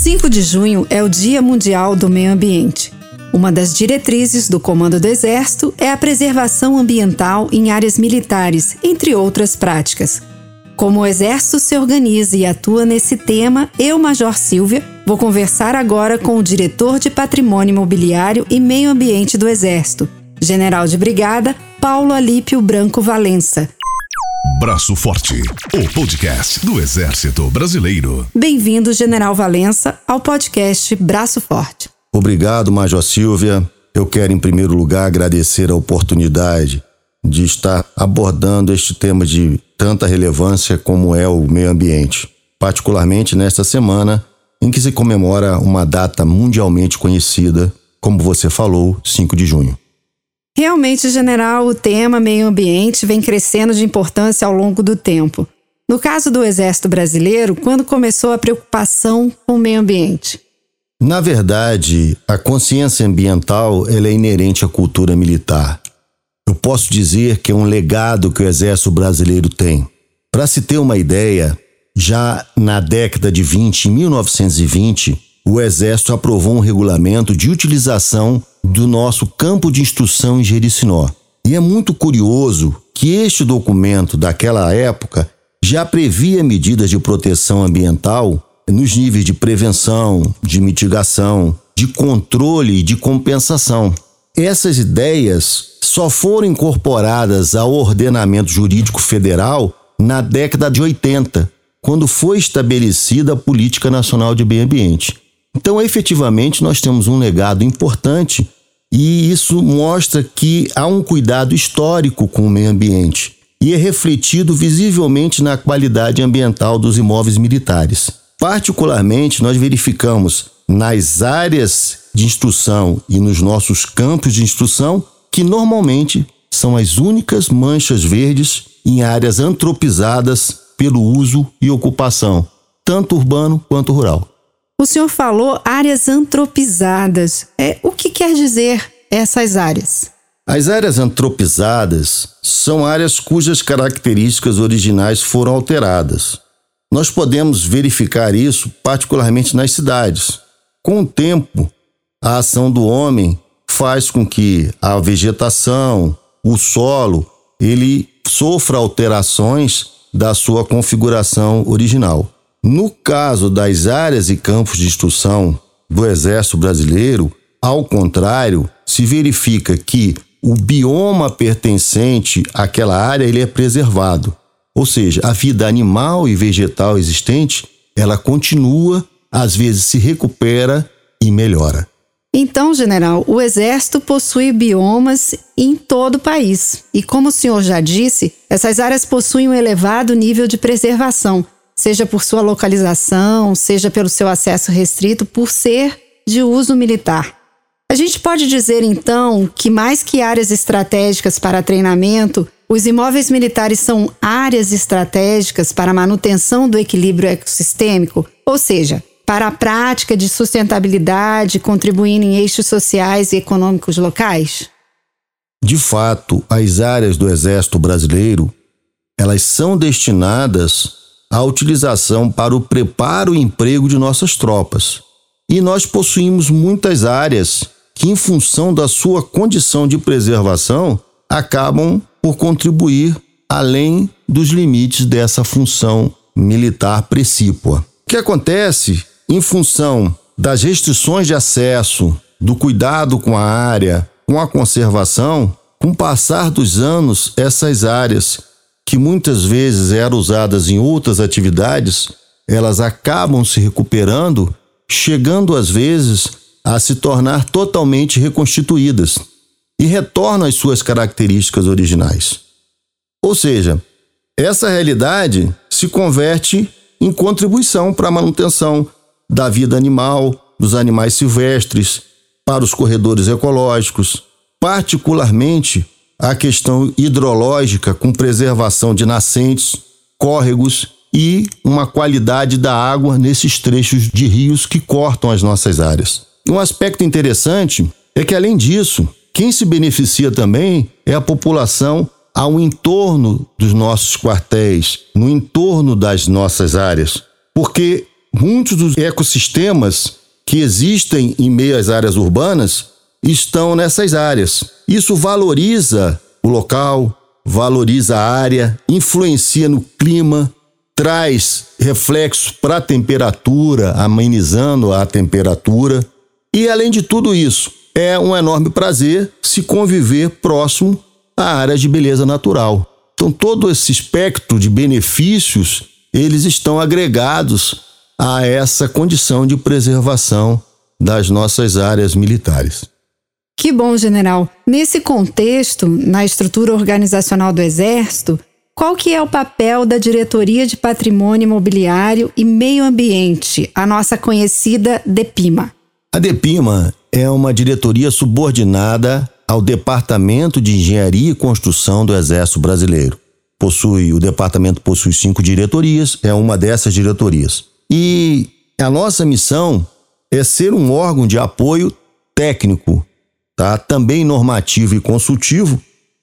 5 de junho é o Dia Mundial do Meio Ambiente. Uma das diretrizes do Comando do Exército é a preservação ambiental em áreas militares, entre outras práticas. Como o Exército se organiza e atua nesse tema, eu, Major Silvia, vou conversar agora com o diretor de Patrimônio Imobiliário e Meio Ambiente do Exército, General de Brigada Paulo Alípio Branco Valença. Braço Forte, o podcast do Exército Brasileiro. Bem-vindo, General Valença, ao podcast Braço Forte. Obrigado, Major Silvia. Eu quero, em primeiro lugar, agradecer a oportunidade de estar abordando este tema de tanta relevância como é o meio ambiente, particularmente nesta semana em que se comemora uma data mundialmente conhecida, como você falou, 5 de junho. Realmente, General, o tema meio ambiente vem crescendo de importância ao longo do tempo. No caso do Exército Brasileiro, quando começou a preocupação com o meio ambiente? Na verdade, a consciência ambiental ela é inerente à cultura militar. Eu posso dizer que é um legado que o Exército Brasileiro tem. Para se ter uma ideia, já na década de 20, em 1920, o Exército aprovou um regulamento de utilização do nosso campo de instrução em Jericinó. E é muito curioso que este documento daquela época já previa medidas de proteção ambiental nos níveis de prevenção, de mitigação, de controle e de compensação. Essas ideias só foram incorporadas ao ordenamento jurídico federal na década de 80, quando foi estabelecida a Política Nacional de Meio Ambiente. Então, efetivamente, nós temos um legado importante e isso mostra que há um cuidado histórico com o meio ambiente e é refletido visivelmente na qualidade ambiental dos imóveis militares. Particularmente, nós verificamos nas áreas de instrução e nos nossos campos de instrução que normalmente são as únicas manchas verdes em áreas antropizadas pelo uso e ocupação, tanto urbano quanto rural. O senhor falou áreas antropizadas. O que quer dizer essas áreas? As áreas antropizadas são áreas cujas características originais foram alteradas. Nós podemos verificar isso particularmente nas cidades. Com o tempo, a ação do homem faz com que a vegetação, o solo, ele sofra alterações da sua configuração original. No caso das áreas e campos de instrução do Exército Brasileiro, ao contrário, se verifica que o bioma pertencente àquela área ele é preservado. Ou seja, a vida animal e vegetal existente, ela continua, às vezes se recupera e melhora. Então, General, o Exército possui biomas em todo o país. E como o senhor já disse, essas áreas possuem um elevado nível de preservação, seja por sua localização, seja pelo seu acesso restrito, por ser de uso militar. A gente pode dizer, então, que mais que áreas estratégicas para treinamento, os imóveis militares são áreas estratégicas para a manutenção do equilíbrio ecossistêmico, ou seja, para a prática de sustentabilidade, contribuindo em eixos sociais e econômicos locais? De fato, as áreas do Exército Brasileiro, elas são destinadas à utilização para o preparo e emprego de nossas tropas. E nós possuímos muitas áreas que, em função da sua condição de preservação, acabam por contribuir além dos limites dessa função militar precípua. O que acontece, em função das restrições de acesso, do cuidado com a área, com a conservação, com o passar dos anos, essas áreas que muitas vezes eram usadas em outras atividades, elas acabam se recuperando, chegando às vezes a se tornar totalmente reconstituídas e retornam às suas características originais. Ou seja, essa realidade se converte em contribuição para a manutenção da vida animal, dos animais silvestres, para os corredores ecológicos, particularmente a questão hidrológica com preservação de nascentes, córregos e uma qualidade da água nesses trechos de rios que cortam as nossas áreas. Um aspecto interessante é que, além disso, quem se beneficia também é a população ao entorno dos nossos quartéis, no entorno das nossas áreas, porque muitos dos ecossistemas que existem em meio às áreas urbanas estão nessas áreas. Isso valoriza o local, valoriza a área, influencia no clima, traz reflexos para a temperatura, amenizando a temperatura. E, além de tudo isso, é um enorme prazer se conviver próximo à área de beleza natural. Então, todo esse espectro de benefícios, eles estão agregados a essa condição de preservação das nossas áreas militares. Que bom, general. Nesse contexto, na estrutura organizacional do Exército, qual que é o papel da Diretoria de Patrimônio Imobiliário e Meio Ambiente, a nossa conhecida DEPIMA? A DEPIMA é uma diretoria subordinada ao Departamento de Engenharia e Construção do Exército Brasileiro. O departamento possui 5 diretorias, é uma dessas diretorias. E a nossa missão é ser um órgão de apoio técnico, também normativo e consultivo,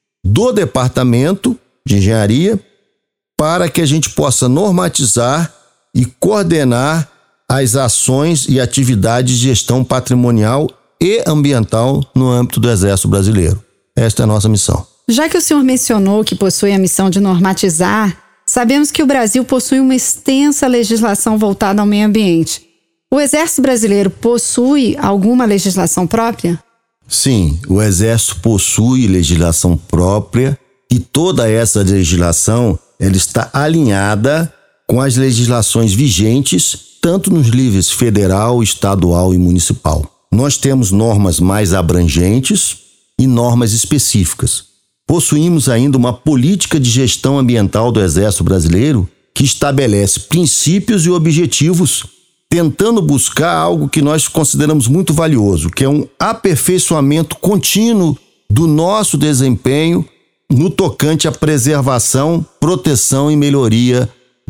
do Departamento de Engenharia, para que a gente possa normatizar e coordenar as ações e atividades de gestão patrimonial e ambiental no âmbito do Exército Brasileiro. Esta é a nossa missão. Já que o senhor mencionou que possui a missão de normatizar, sabemos que o Brasil possui uma extensa legislação voltada ao meio ambiente. O Exército Brasileiro possui alguma legislação própria? Sim, o Exército possui legislação própria e toda essa legislação ela está alinhada com as legislações vigentes, tanto nos níveis federal, estadual e municipal. Nós temos normas mais abrangentes e normas específicas. Possuímos ainda uma política de gestão ambiental do Exército Brasileiro que estabelece princípios e objetivos, tentando buscar algo que nós consideramos muito valioso, que é um aperfeiçoamento contínuo do nosso desempenho no tocante à preservação, proteção e melhoria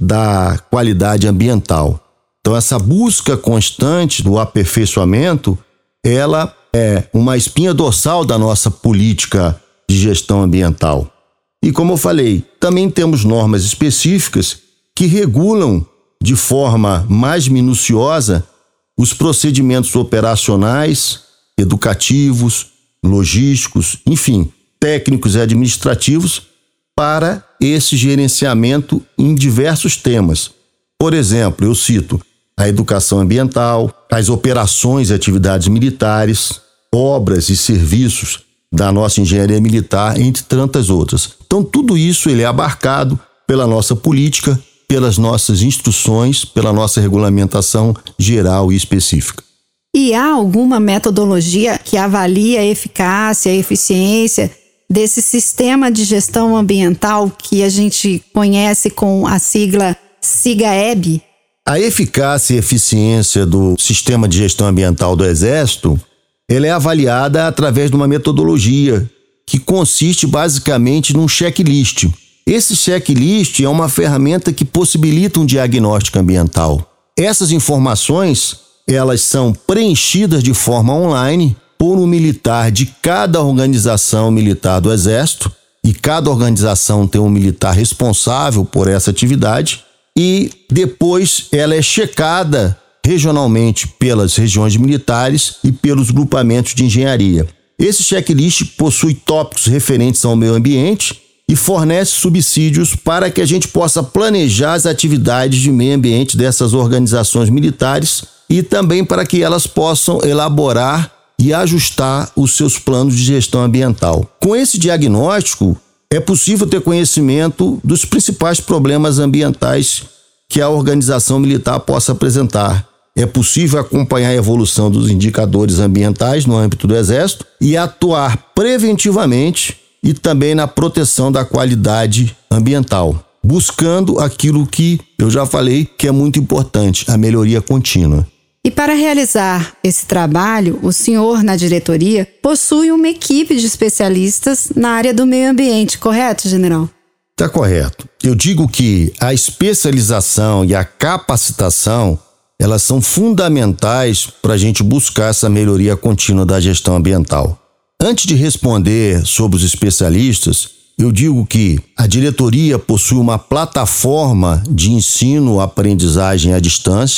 da qualidade ambiental. Então, essa busca constante do aperfeiçoamento, ela é uma espinha dorsal da nossa política de gestão ambiental. E como eu falei, também temos normas específicas que regulam de forma mais minuciosa os procedimentos operacionais, educativos, logísticos, enfim, técnicos e administrativos para esse gerenciamento em diversos temas. Por exemplo, eu cito a educação ambiental, as operações e atividades militares, obras e serviços da nossa engenharia militar, entre tantas outras. Então, tudo isso ele é abarcado pela nossa política, pelas nossas instruções, pela nossa regulamentação geral e específica. E há alguma metodologia que avalie a eficácia e eficiência desse sistema de gestão ambiental que a gente conhece com a sigla SIGAEB? A eficácia e eficiência do sistema de gestão ambiental do Exército, ela é avaliada através de uma metodologia que consiste basicamente num checklist. Esse checklist é uma ferramenta que possibilita um diagnóstico ambiental. Essas informações, elas são preenchidas de forma online por um militar de cada organização militar do Exército, e cada organização tem um militar responsável por essa atividade, e depois ela é checada regionalmente pelas regiões militares e pelos grupamentos de engenharia. Esse checklist possui tópicos referentes ao meio ambiente e fornece subsídios para que a gente possa planejar as atividades de meio ambiente dessas organizações militares e também para que elas possam elaborar e ajustar os seus planos de gestão ambiental. Com esse diagnóstico, é possível ter conhecimento dos principais problemas ambientais que a organização militar possa apresentar. É possível acompanhar a evolução dos indicadores ambientais no âmbito do Exército e atuar preventivamente e também na proteção da qualidade ambiental, buscando aquilo que eu já falei que é muito importante, a melhoria contínua. E para realizar esse trabalho, o senhor, na diretoria, possui uma equipe de especialistas na área do meio ambiente, correto, general? Está correto. Eu digo que a especialização e a capacitação, elas são fundamentais para a gente buscar essa melhoria contínua da gestão ambiental. Antes de responder sobre os especialistas, eu digo que a diretoria possui uma plataforma de ensino-aprendizagem à distância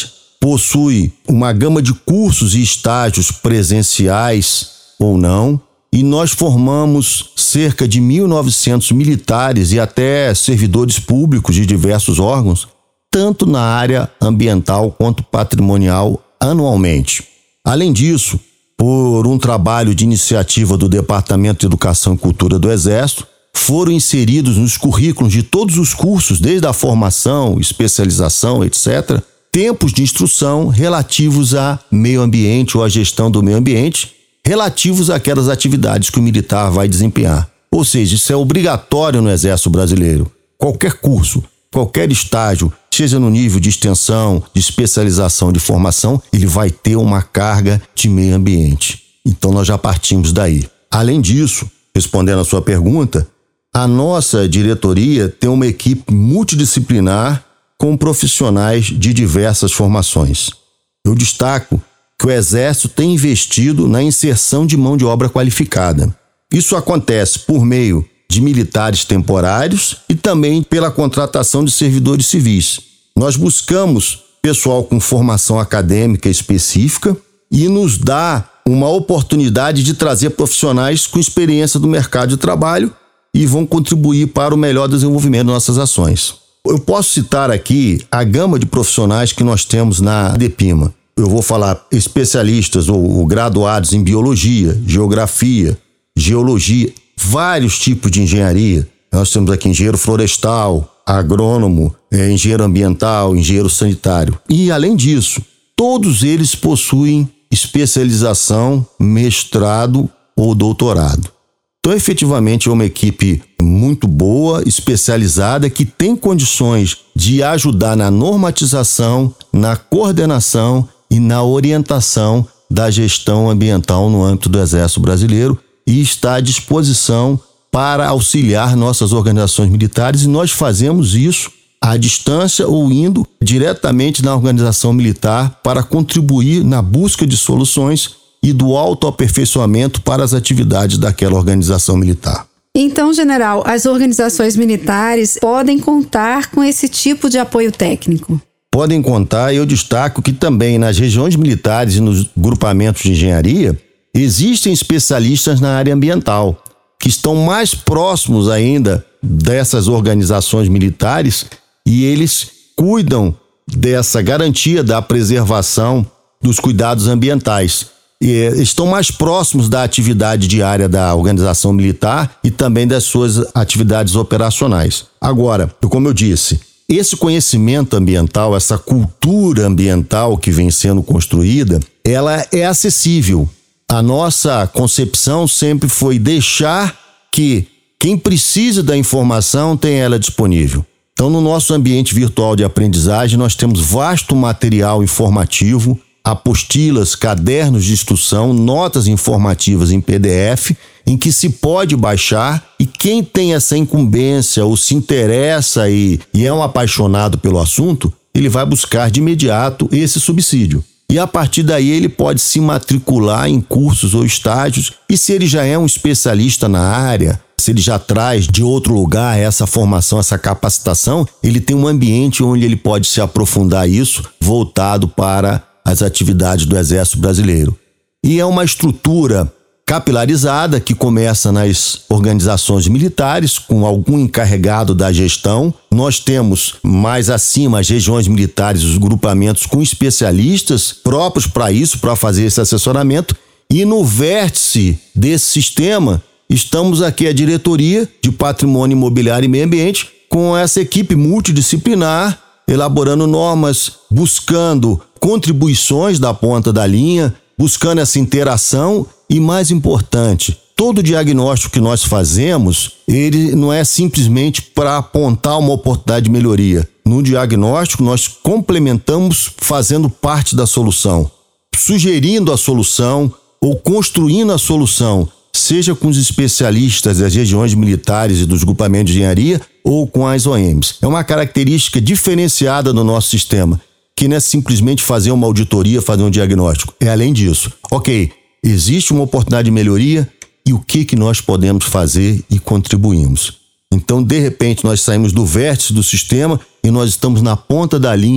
possui uma gama de cursos e estágios presenciais ou não, e nós formamos cerca de 1.900 militares e até servidores públicos de diversos órgãos, tanto na área ambiental quanto patrimonial, anualmente. Além disso, por um trabalho de iniciativa do Departamento de Educação e Cultura do Exército, foram inseridos nos currículos de todos os cursos, desde a formação, especialização, etc., tempos de instrução relativos a meio ambiente ou à gestão do meio ambiente, relativos àquelas atividades que o militar vai desempenhar. Ou seja, isso é obrigatório no Exército Brasileiro. Qualquer curso, qualquer estágio, seja no nível de extensão, de especialização, de formação, ele vai ter uma carga de meio ambiente. Então nós já partimos daí. Além disso, respondendo a sua pergunta, a nossa diretoria tem uma equipe multidisciplinar com profissionais de diversas formações. Eu destaco que o Exército tem investido na inserção de mão de obra qualificada. Isso acontece por meio de militares temporários e também pela contratação de servidores civis. Nós buscamos pessoal com formação acadêmica específica e nos dá uma oportunidade de trazer profissionais com experiência do mercado de trabalho e vão contribuir para o melhor desenvolvimento das nossas ações. Eu posso citar aqui a gama de profissionais que nós temos na DEPIMA. Eu vou falar especialistas ou graduados em biologia, geografia, geologia, vários tipos de engenharia. Nós temos aqui engenheiro florestal, agrônomo, engenheiro ambiental, engenheiro sanitário. E, além disso, todos eles possuem especialização, mestrado ou doutorado. Então, efetivamente, é uma equipe muito boa, especializada, que tem condições de ajudar na normatização, na coordenação e na orientação da gestão ambiental no âmbito do Exército Brasileiro e está à disposição para auxiliar nossas organizações militares, e nós fazemos isso à distância ou indo diretamente na organização militar para contribuir na busca de soluções e do autoaperfeiçoamento para as atividades daquela organização militar. Então, general, as organizações militares podem contar com esse tipo de apoio técnico? Podem contar, e eu destaco que também nas regiões militares e nos grupamentos de engenharia existem especialistas na área ambiental, que estão mais próximos ainda dessas organizações militares e eles cuidam dessa garantia da preservação dos cuidados ambientais. E estão mais próximos da atividade diária da organização militar e também das suas atividades operacionais. Agora, como eu disse, esse conhecimento ambiental, essa cultura ambiental que vem sendo construída, ela é acessível. A nossa concepção sempre foi deixar que quem precisa da informação tenha ela disponível. Então, no nosso ambiente virtual de aprendizagem, nós temos vasto material informativo, apostilas, cadernos de instrução, notas informativas em PDF, em que se pode baixar, e quem tem essa incumbência ou se interessa e é um apaixonado pelo assunto, ele vai buscar de imediato esse subsídio. E a partir daí ele pode se matricular em cursos ou estágios, e se ele já é um especialista na área, se ele já traz de outro lugar essa formação, essa capacitação, ele tem um ambiente onde ele pode se aprofundar isso, voltado para as atividades do Exército Brasileiro. E é uma estrutura capilarizada que começa nas organizações militares, com algum encarregado da gestão. Nós temos mais acima as regiões militares, os grupamentos com especialistas próprios para isso, para fazer esse assessoramento. E no vértice desse sistema, estamos aqui a diretoria de Patrimônio Imobiliário e Meio Ambiente, com essa equipe multidisciplinar, elaborando normas, buscando contribuições da ponta da linha, buscando essa interação e, mais importante, todo diagnóstico que nós fazemos, ele não é simplesmente para apontar uma oportunidade de melhoria. No diagnóstico, nós complementamos fazendo parte da solução, sugerindo a solução ou construindo a solução, seja com os especialistas das regiões militares e dos grupamentos de engenharia ou com as OMs. É uma característica diferenciada no nosso sistema, que não é simplesmente fazer uma auditoria, fazer um diagnóstico. É além disso. Ok, existe uma oportunidade de melhoria e o que nós podemos fazer e contribuímos. Então, de repente, nós saímos do vértice do sistema e nós estamos na ponta da linha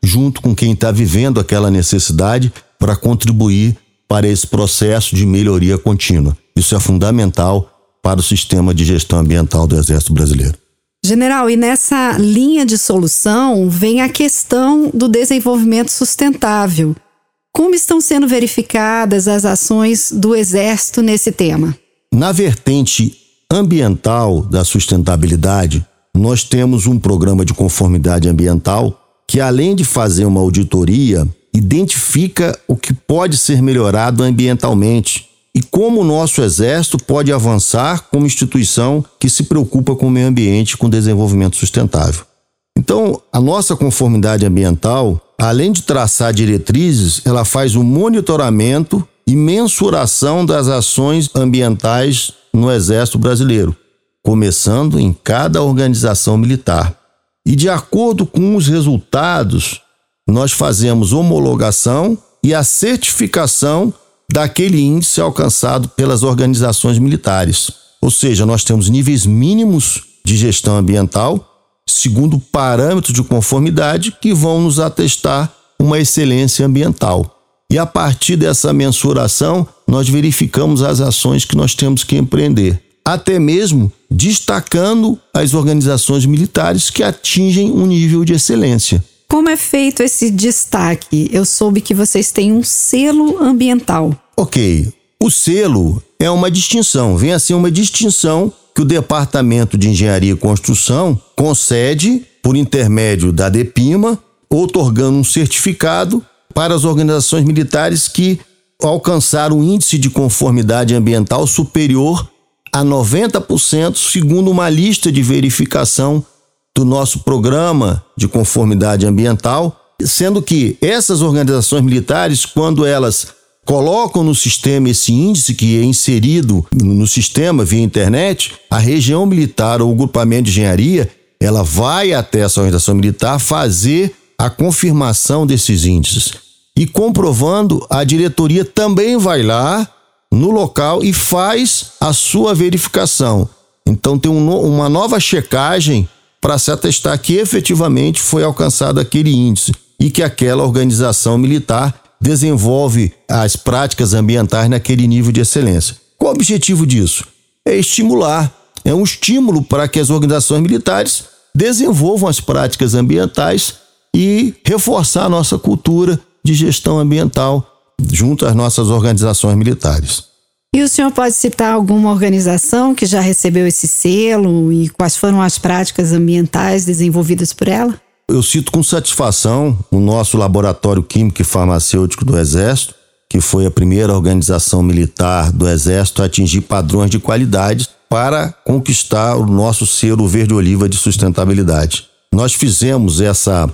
junto com quem está vivendo aquela necessidade para contribuir para esse processo de melhoria contínua. Isso é fundamental para o sistema de gestão ambiental do Exército Brasileiro. General, e nessa linha de solução vem a questão do desenvolvimento sustentável. Como estão sendo verificadas as ações do Exército nesse tema? Na vertente ambiental da sustentabilidade, nós temos um programa de conformidade ambiental que, além de fazer uma auditoria, identifica o que pode ser melhorado ambientalmente e como o nosso Exército pode avançar como instituição que se preocupa com o meio ambiente e com o desenvolvimento sustentável. Então, a nossa conformidade ambiental, além de traçar diretrizes, ela faz o monitoramento e mensuração das ações ambientais no Exército Brasileiro, começando em cada organização militar. E de acordo com os resultados, nós fazemos homologação e a certificação daquele índice alcançado pelas organizações militares. Ou seja, nós temos níveis mínimos de gestão ambiental, segundo parâmetros de conformidade que vão nos atestar uma excelência ambiental. E a partir dessa mensuração, nós verificamos as ações que nós temos que empreender, até mesmo destacando as organizações militares que atingem um nível de excelência. Como é feito esse destaque? Eu soube que vocês têm um selo ambiental. Ok, o selo é uma distinção, vem a ser uma distinção que o Departamento de Engenharia e Construção concede por intermédio da DEPIMA, outorgando um certificado para as organizações militares que alcançaram um índice de conformidade ambiental superior a 90%, segundo uma lista de verificação do nosso programa de conformidade ambiental, sendo que essas organizações militares, quando elas colocam no sistema esse índice que é inserido no sistema via internet, a região militar ou o grupamento de engenharia, ela vai até essa organização militar fazer a confirmação desses índices. E comprovando, a diretoria também vai lá no local e faz a sua verificação. Então tem uma nova checagem para se atestar que efetivamente foi alcançado aquele índice e que aquela organização militar desenvolve as práticas ambientais naquele nível de excelência. Qual o objetivo disso? É estimular, é um estímulo para que as organizações militares desenvolvam as práticas ambientais e reforçar a nossa cultura de gestão ambiental junto às nossas organizações militares. E o senhor pode citar alguma organização que já recebeu esse selo e quais foram as práticas ambientais desenvolvidas por ela? Eu cito com satisfação o nosso Laboratório Químico e Farmacêutico do Exército, que foi a primeira organização militar do Exército a atingir padrões de qualidade para conquistar o nosso selo verde-oliva de sustentabilidade. Nós fizemos essa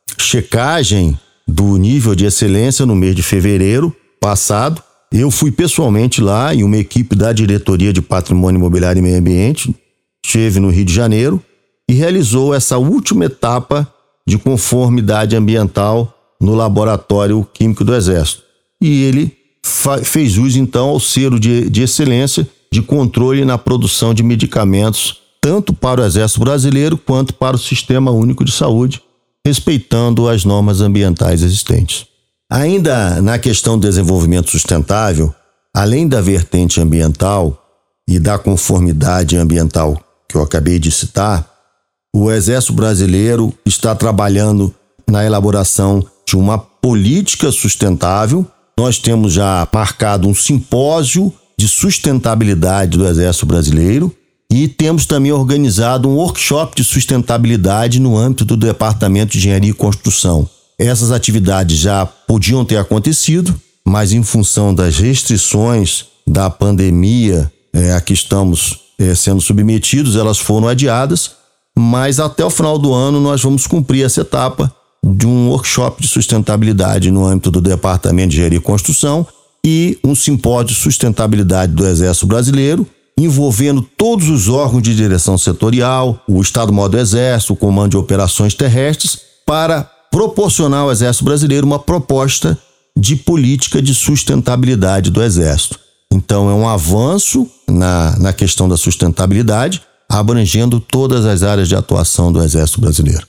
checagem do nível de excelência no mês de fevereiro passado. Eu fui pessoalmente lá e uma equipe da Diretoria de Patrimônio Imobiliário e Meio Ambiente esteve no Rio de Janeiro e realizou essa última etapa de conformidade ambiental no Laboratório Químico do Exército. E ele fez jus, então, ao selo de excelência de controle na produção de medicamentos, tanto para o Exército Brasileiro quanto para o Sistema Único de Saúde, respeitando as normas ambientais existentes. Ainda na questão do desenvolvimento sustentável, além da vertente ambiental e da conformidade ambiental que eu acabei de citar, o Exército Brasileiro está trabalhando na elaboração de uma política sustentável. Nós temos já marcado um simpósio de sustentabilidade do Exército Brasileiro e temos também organizado um workshop de sustentabilidade no âmbito do Departamento de Engenharia e Construção. Essas atividades já podiam ter acontecido, mas em função das restrições da pandemia a que estamos sendo submetidos, elas foram adiadas, mas até o final do ano nós vamos cumprir essa etapa de um workshop de sustentabilidade no âmbito do Departamento de Engenharia e Construção e um simpósio de sustentabilidade do Exército Brasileiro, envolvendo todos os órgãos de direção setorial, o Estado-Maior do Exército, o Comando de Operações Terrestres, para proporcionar ao Exército Brasileiro uma proposta de política de sustentabilidade do Exército. Então é um avanço na questão da sustentabilidade, abrangendo todas as áreas de atuação do Exército Brasileiro.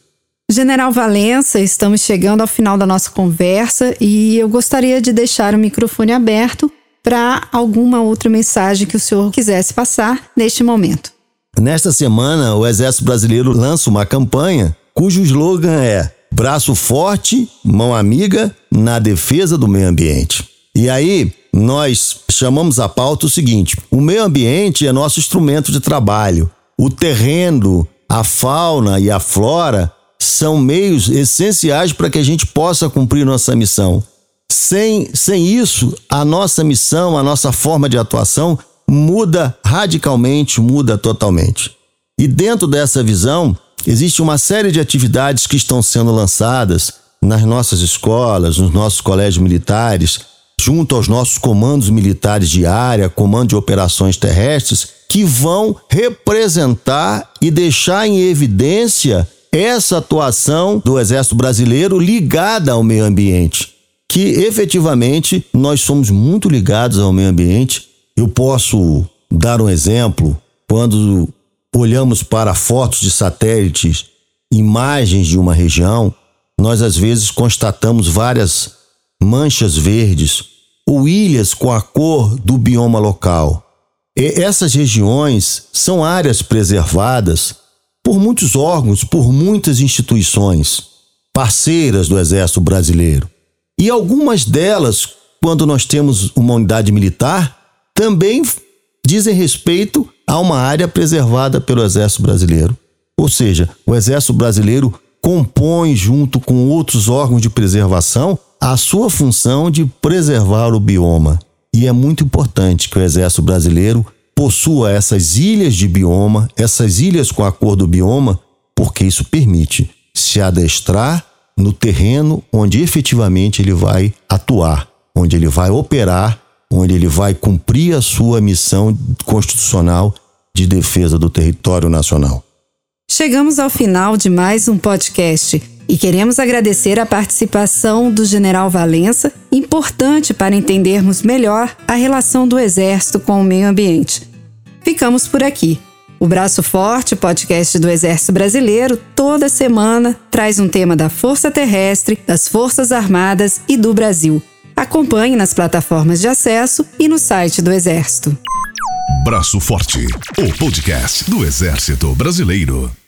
General Valença, estamos chegando ao final da nossa conversa e eu gostaria de deixar o microfone aberto para alguma outra mensagem que o senhor quisesse passar neste momento. Nesta semana, o Exército Brasileiro lança uma campanha cujo slogan é Braço forte, mão amiga na defesa do meio ambiente. E aí, nós chamamos a pauta o seguinte: o meio ambiente é nosso instrumento de trabalho. O terreno, a fauna e a flora são meios essenciais para que a gente possa cumprir nossa missão. Sem isso, a nossa missão, a nossa forma de atuação muda radicalmente, muda totalmente. E dentro dessa visão, existe uma série de atividades que estão sendo lançadas nas nossas escolas, nos nossos colégios militares, junto aos nossos comandos militares de área, comando de operações terrestres, que vão representar e deixar em evidência essa atuação do Exército Brasileiro ligada ao meio ambiente, que efetivamente nós somos muito ligados ao meio ambiente. Eu posso dar um exemplo: quando olhamos para fotos de satélites, imagens de uma região, nós às vezes constatamos várias manchas verdes ou ilhas com a cor do bioma local. E essas regiões são áreas preservadas por muitos órgãos, por muitas instituições parceiras do Exército Brasileiro. E algumas delas, quando nós temos uma unidade militar, também dizem respeito a uma área preservada pelo Exército Brasileiro. Ou seja, o Exército Brasileiro compõe, junto com outros órgãos de preservação, a sua função de preservar o bioma. E é muito importante que o Exército Brasileiro possua essas ilhas de bioma, essas ilhas com a cor do bioma, porque isso permite se adestrar no terreno onde efetivamente ele vai atuar, onde ele vai operar, onde ele vai cumprir a sua missão constitucional de defesa do território nacional. Chegamos ao final de mais um podcast e queremos agradecer a participação do General Valença, importante para entendermos melhor a relação do Exército com o meio ambiente. Ficamos por aqui. O Braço Forte, podcast do Exército Brasileiro, toda semana traz um tema da Força Terrestre, das Forças Armadas e do Brasil. Acompanhe nas plataformas de acesso e no site do Exército. Braço Forte, o podcast do Exército Brasileiro.